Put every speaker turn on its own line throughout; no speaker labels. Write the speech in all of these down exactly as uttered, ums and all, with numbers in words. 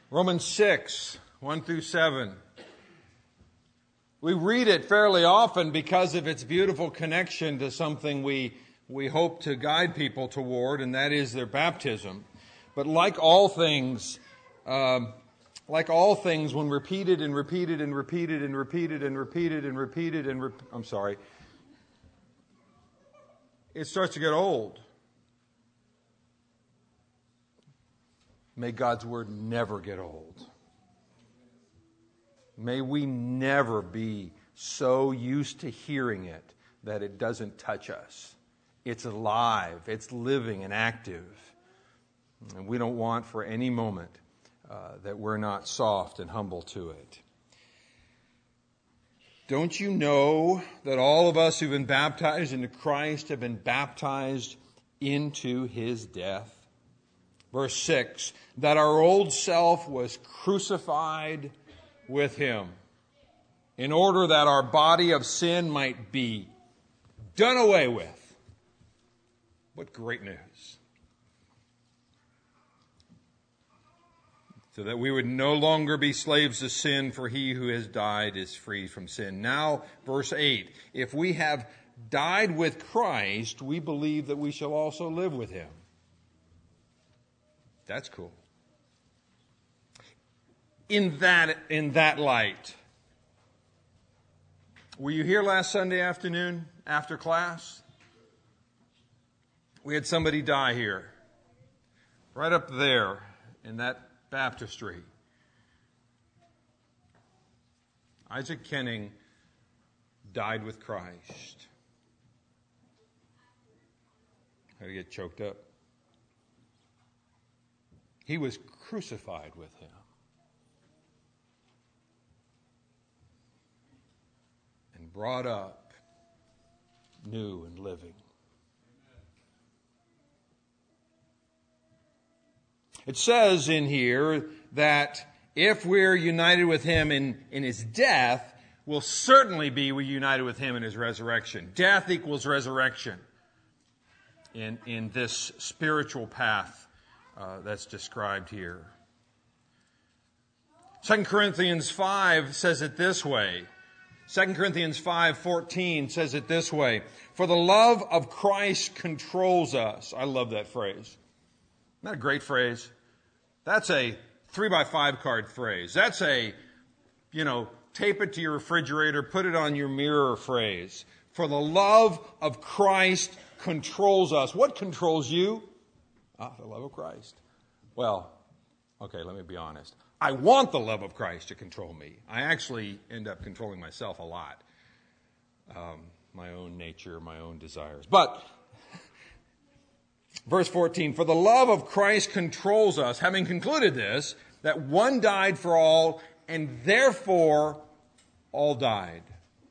Romans six, one through seven. We read it fairly often because of its beautiful connection to something we, we hope to guide people toward, and that is their baptism. But like all things, um, like all things, when repeated and repeated and repeated and repeated and repeated and repeated and re- I'm sorry, it starts to get old. May God's word never get old. May we never be so used to hearing it that it doesn't touch us. It's alive, it's living and active. And we don't want for any moment uh, that we're not soft and humble to it. Don't you know that all of us who've been baptized into Christ have been baptized into His death? Verse six, that our old self was crucified with Him, in order that our body of sin might be done away with. What great news. So that we would no longer be slaves to sin, for He who has died is free from sin. Now, verse eight, if we have died with Christ, we believe that we shall also live with Him. That's cool. In that, in that light, were you here last Sunday afternoon after class? We had somebody die here, right up there in that baptistry. Isaac Kenning died with Christ. How do you get choked up? He was crucified with Him. And brought up new and living. It says in here that if we're united with Him in, in His death, we'll certainly be united with Him in His resurrection. Death equals resurrection in, in this spiritual path uh, that's described here. Second Corinthians five says it this way. Second Corinthians five fourteen says it this way. For the love of Christ controls us. I love that phrase. Isn't that a great phrase? That's a three by five card phrase. That's a, you know, tape it to your refrigerator, put it on your mirror phrase. For the love of Christ controls us. What controls you? Ah, the love of Christ. Well, okay, let me be honest. I want the love of Christ to control me. I actually end up controlling myself a lot. Um, my own nature, my own desires. But, verse fourteen, for the love of Christ controls us, having concluded this, that one died for all, and therefore all died.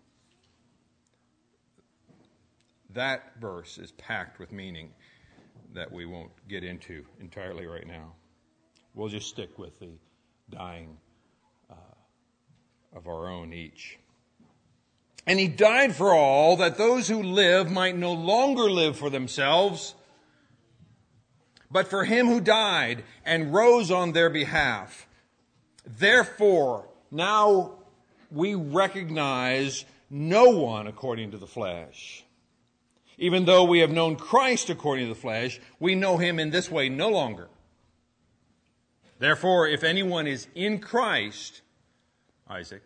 That verse is packed with meaning that we won't get into entirely right now. We'll just stick with the dying uh, of our own each. And He died for all, that those who live might no longer live for themselves, but for Him who died and rose on their behalf. Therefore, now we recognize no one according to the flesh. Even though we have known Christ according to the flesh, we know Him in this way no longer. Therefore, if anyone is in Christ, Isaac,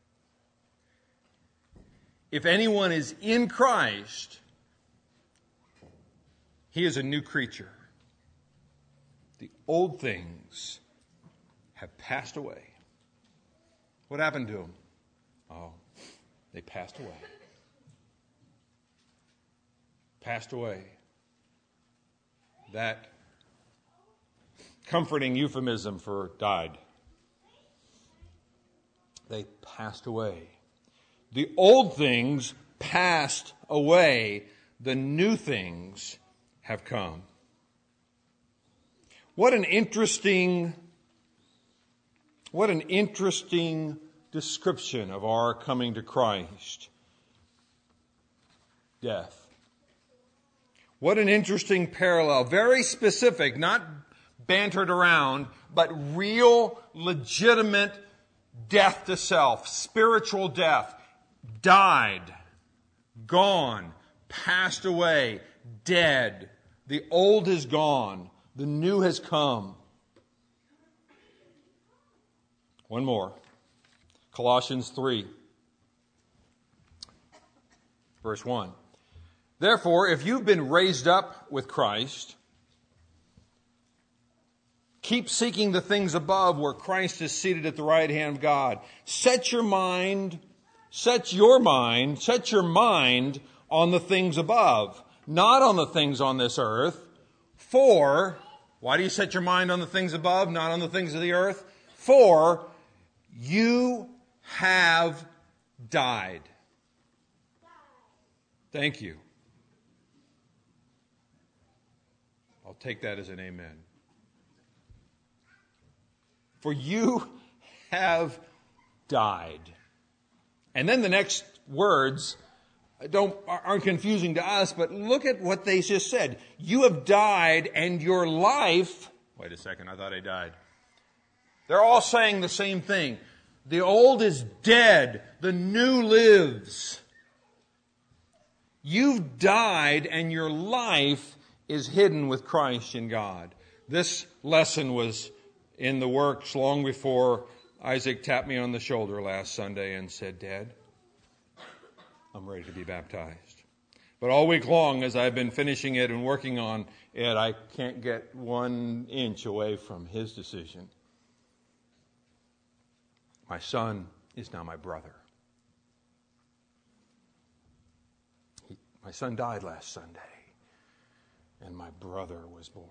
if anyone is in Christ, he is a new creature. The old things have passed away. What happened to them? Oh, they passed away. Passed away. That comforting euphemism for died. They passed away. The old things passed away. The new things have come. What an interesting, what an interesting description of our coming to Christ. Death. What an interesting parallel. Very specific, not bantered around, but real, legitimate death to self, spiritual death, died, gone, passed away, dead. The old is gone. The new has come. One more. Colossians three, verse one. Therefore, if you've been raised up with Christ, keep seeking the things above where Christ is seated at the right hand of God. Set your mind, set your mind, set your mind on the things above, not on the things on this earth. For, why do you set your mind on the things above, not on the things of the earth? For you have died. Thank you. I'll take that as an amen. For you have died. And then the next words don't aren't confusing to us, but look at what they just said. You have died, and your life... Wait a second, I thought I died. They're all saying the same thing. The old is dead, the new lives. You've died, and your life is hidden with Christ in God. This lesson was in the works long before Isaac tapped me on the shoulder last Sunday and said, Dad, I'm ready to be baptized. But all week long, as I've been finishing it and working on it, I can't get one inch away from his decision. My son is now my brother. He, my son died last Sunday, and my brother was born.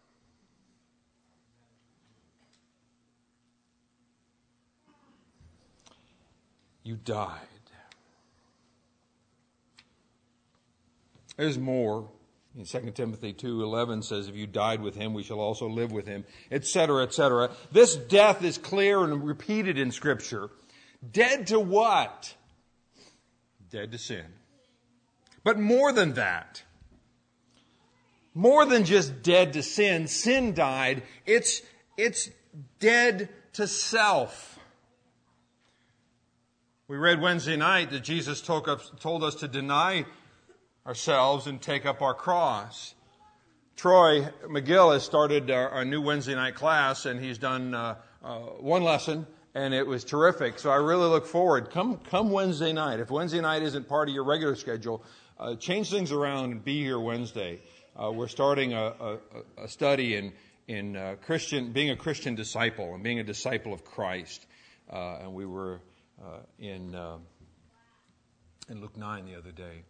You died. There's more. In Second Timothy two eleven says, if you died with him, we shall also live with him, et cetera, et cetera. This death is clear and repeated in Scripture. Dead to what? Dead to sin. But more than that, more than just dead to sin, sin died. It's, it's dead to self. We read Wednesday night that Jesus told us, told us to deny ourselves and take up our cross. Troy McGill has started our, our new Wednesday night class, and he's done uh, uh, one lesson, and it was terrific. So I really look forward. Come, come Wednesday night. If Wednesday night isn't part of your regular schedule, uh, change things around and be here Wednesday. Uh, we're starting a, a, a study in in uh, Christian, being a Christian disciple and being a disciple of Christ. Uh, and we were uh, in uh, in Luke nine the other day.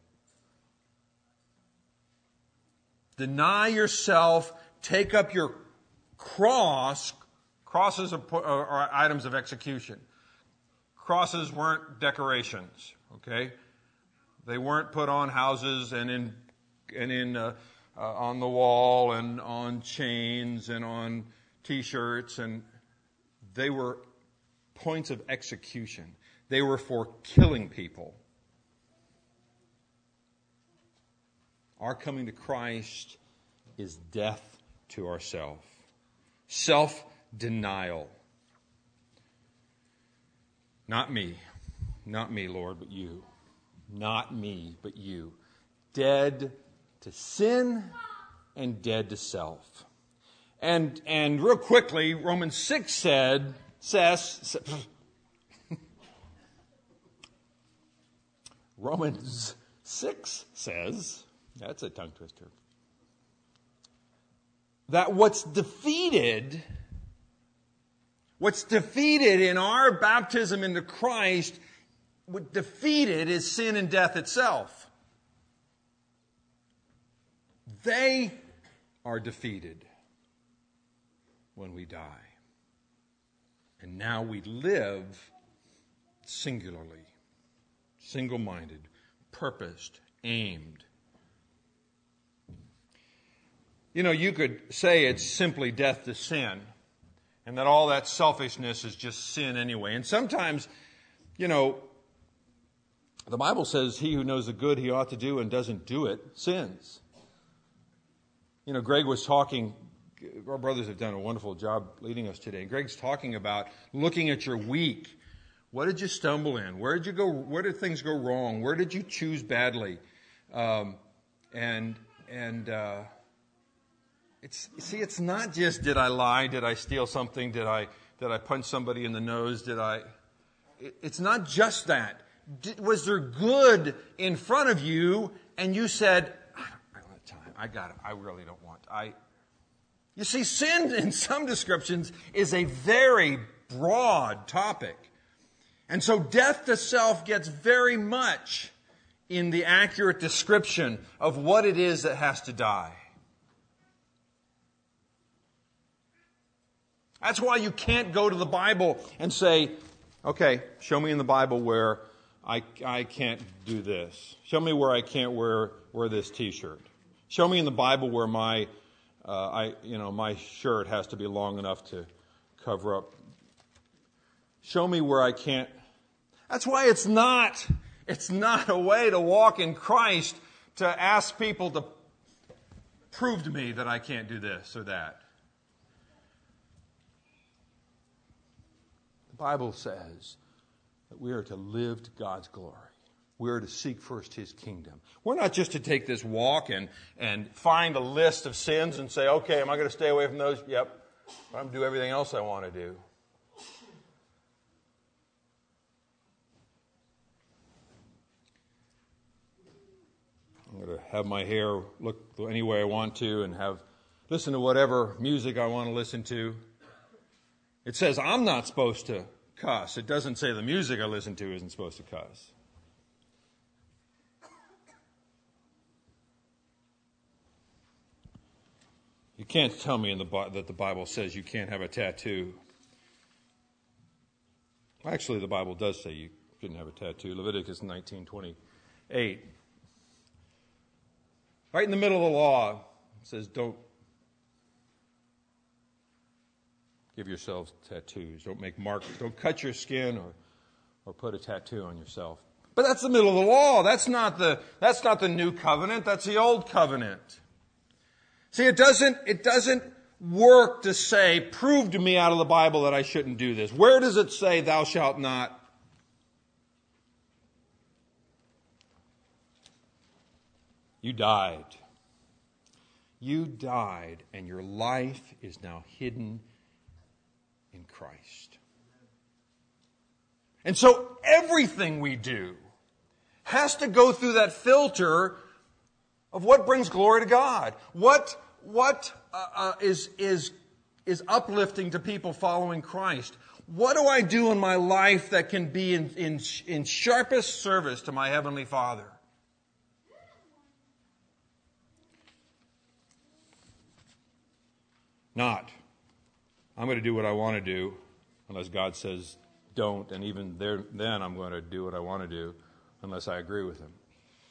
Deny yourself, take up your cross. Crosses are, are items of execution. Crosses weren't decorations, okay? They weren't put on houses and in and in uh, uh, on the wall and on chains and on T-shirts, and they were points of execution. They were for killing people. Our coming to Christ is death to ourself. Self-denial. Not me. Not me, Lord, but you. Not me, but you. Dead to sin and dead to self. And and real quickly, Romans six said, says, Romans six says, that's a tongue twister, that what's defeated, what's defeated in our baptism into Christ, what defeated is sin and death itself. They are defeated when we die. And now we live singularly, single-minded, purposed, aimed. You know, you could say it's simply death to sin, and that all that selfishness is just sin anyway. And sometimes, you know, the Bible says he who knows the good he ought to do and doesn't do it sins. You know, Greg was talking our brothers have done a wonderful job leading us today. Greg's talking about looking at your week. What did you stumble in? Where did you go? Where did things go wrong? Where did you choose badly? Um, and and uh, it's see, it's not just did I lie? Did I steal something? Did I did I punch somebody in the nose? Did I? It, it's not just that. Did, was there good in front of you? And you said, I don't, I don't have time. I got it. I really don't want. I. You see, sin in some descriptions is a very broad topic. And so death to self gets very much in the accurate description of what it is that has to die. That's why you can't go to the Bible and say, okay, show me in the Bible where I, I can't do this. Show me where I can't wear, wear this t-shirt. Show me in the Bible where my, uh, I, you know, my shirt has to be long enough to cover up. Show me where I can't. That's why it's not, it's not a way to walk in Christ to ask people to prove to me that I can't do this or that. The Bible says that we are to live to God's glory. We are to seek first His kingdom. We're not just to take this walk and, and find a list of sins and say, okay, am I going to stay away from those? Yep. I'm going to do everything else I want to do. I'm going to have my hair look any way I want to and have listen to whatever music I want to listen to. It says I'm not supposed to cuss. It doesn't say the music I listen to isn't supposed to cuss. You can't tell me in the that the Bible says you can't have a tattoo. Actually, the Bible does say you shouldn't have a tattoo. Leviticus nineteen twenty-eight. Right in the middle of the law, it says don't give yourselves tattoos. Don't make marks. Don't cut your skin or, or put a tattoo on yourself. But that's the middle of the law. That's not the, that's not the new covenant. That's the old covenant. See, it doesn't, it doesn't work to say, prove to me out of the Bible that I shouldn't do this. Where does it say thou shalt not? You died. You died, and your life is now hidden in Christ. And so everything we do has to go through that filter of what brings glory to God. What what uh, uh, is is is uplifting to people following Christ? What do I do in my life that can be in in, in sharpest service to my Heavenly Father? Not, I'm going to do what I want to do, unless God says don't, and even there, then I'm going to do what I want to do, unless I agree with Him.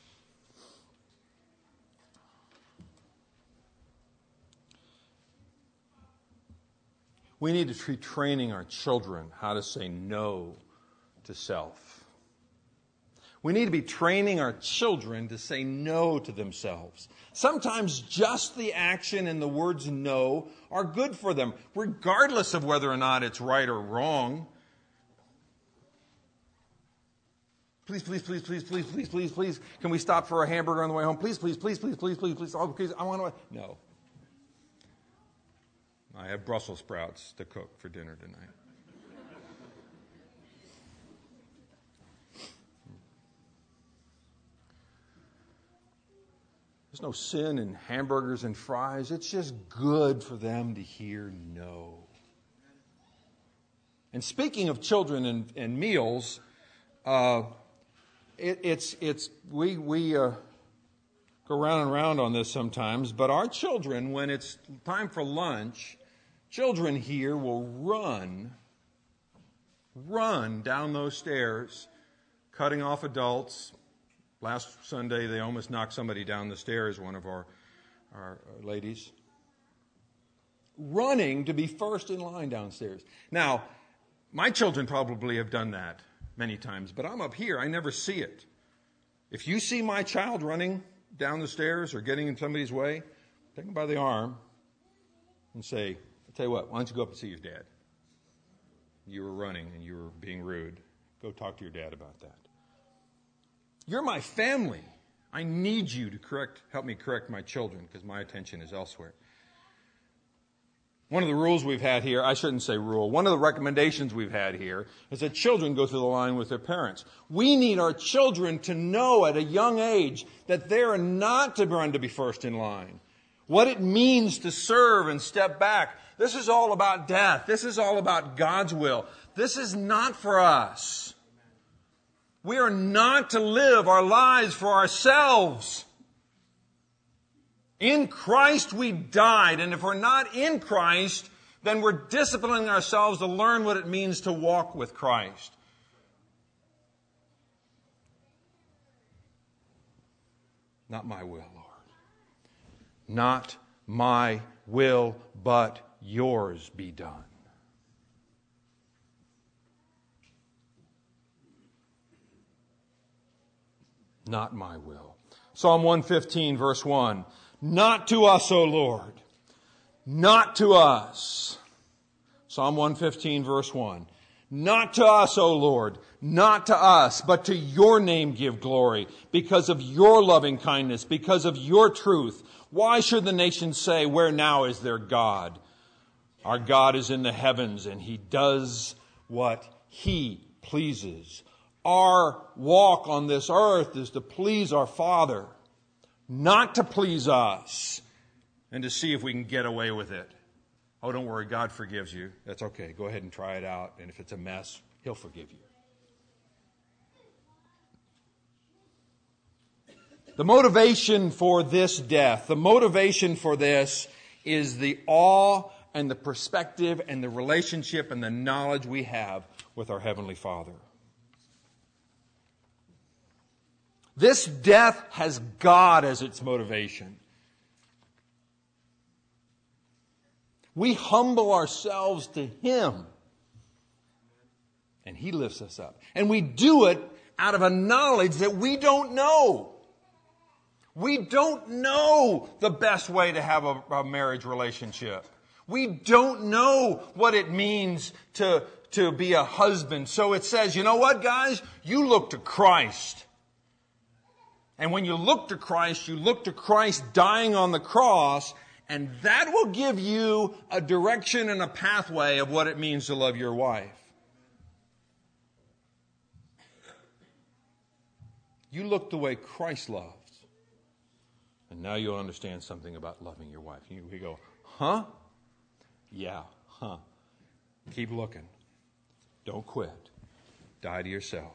We need to be training our children how to say no to self. We need to be training our children to say no to themselves. Sometimes just the action and the words no are good for them, regardless of whether or not it's right or wrong. Please, please, please, please, please, please, please, please. Can we stop for a hamburger on the way home? Please, please, please, please, please, please, please. Oh, please, I want to. No. I have Brussels sprouts to cook for dinner tonight. There's no sin in hamburgers and fries. It's just good for them to hear no. And speaking of children and, and meals, uh, it, it's it's we we uh, go round and round on this sometimes. But our children, when it's time for lunch, children here will run, run down those stairs, cutting off adults. Last Sunday, they almost knocked somebody down the stairs, one of our, our, our ladies. Running to be first in line downstairs. Now, my children probably have done that many times, but I'm up here. I never see it. If you see my child running down the stairs or getting in somebody's way, take them by the arm and say, I'll tell you what, why don't you go up and see your dad? You were running and you were being rude. Go talk to your dad about that. You're my family. I need you to correct, help me correct my children because my attention is elsewhere. One of the rules we've had here, I shouldn't say rule, one of the recommendations we've had here is that children go through the line with their parents. We need our children to know at a young age that they are not to run to be first in line. What it means to serve and step back. This is all about death. This is all about God's will. This is not for us. We are not to live our lives for ourselves. In Christ we died, and if we're not in Christ, then we're disciplining ourselves to learn what it means to walk with Christ. Not my will, Lord. Not my will, but yours be done. Not my will. Psalm one fifteen, verse one. Not to us, O Lord. Not to us. Psalm one fifteen, verse one. Not to us, O Lord. Not to us, but to your name give glory, because of your loving kindness, because of your truth. Why should the nations say, where now is their God? Our God is in the heavens, and he does what he pleases. Our walk on this earth is to please our Father, not to please us, and to see if we can get away with it. Oh, don't worry, God forgives you. That's okay. Go ahead and try it out, and if it's a mess, he'll forgive you. The motivation for this death, the motivation for this is the awe and the perspective and the relationship and the knowledge we have with our Heavenly Father. This death has God as its motivation. We humble ourselves to Him, and He lifts us up. And we do it out of a knowledge that we don't know. We don't know the best way to have a, a marriage relationship. We don't know what it means to, to be a husband. So it says, you know what, guys? You look to Christ. And when you look to Christ, you look to Christ dying on the cross, and that will give you a direction and a pathway of what it means to love your wife. You look the way Christ loves. And now you'll understand something about loving your wife. You we go, huh? Yeah, huh. Keep looking. Don't quit. Die to yourself.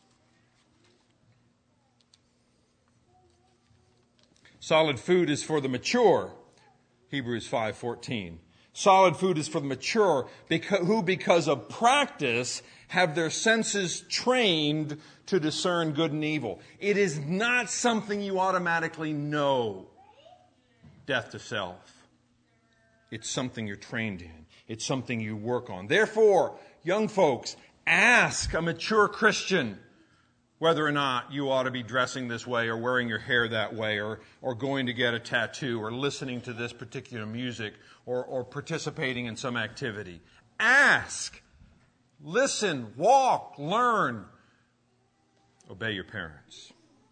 Solid food is for the mature. Hebrews five fourteen. Solid food is for the mature who, because of practice, have their senses trained to discern good and evil. It is not something you automatically know. Death to self. It's something you're trained in. It's something you work on. Therefore, young folks, ask a mature Christian whether or not you ought to be dressing this way or wearing your hair that way or, or going to get a tattoo or listening to this particular music or, or participating in some activity. Ask. Listen. Walk. Learn. Obey your parents.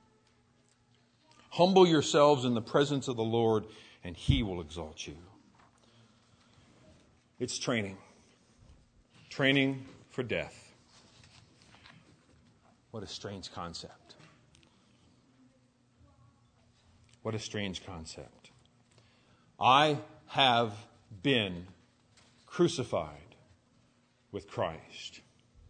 Humble yourselves in the presence of the Lord, and He will exalt you. It's training. Training for death. What a strange concept. What a strange concept. I have been crucified with Christ.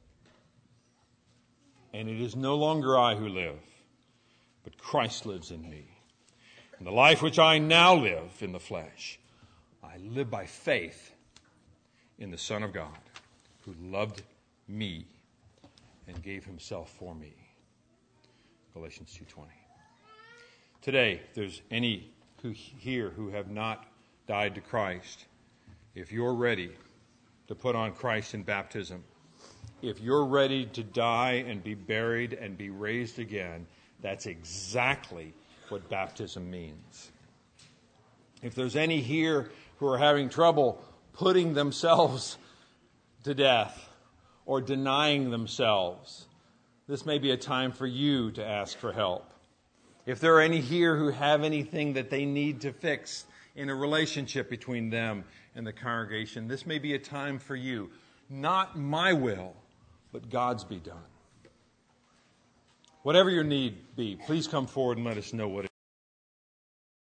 And it is no longer I who live, but Christ lives in me. And the life which I now live in the flesh, I live by faith in the Son of God, who loved me and gave himself for me. Galatians two twenty. Today, if there's any who here who have not died to Christ, if you're ready to put on Christ in baptism, if you're ready to die and be buried and be raised again, that's exactly what baptism means. If there's any here who are having trouble putting themselves to death or denying themselves, this may be a time for you to ask for help. If there are any here who have anything that they need to fix in a relationship between them and the congregation, this may be a time for you. Not my will, but God's be done. Whatever your need be, please come forward and let us know what it is.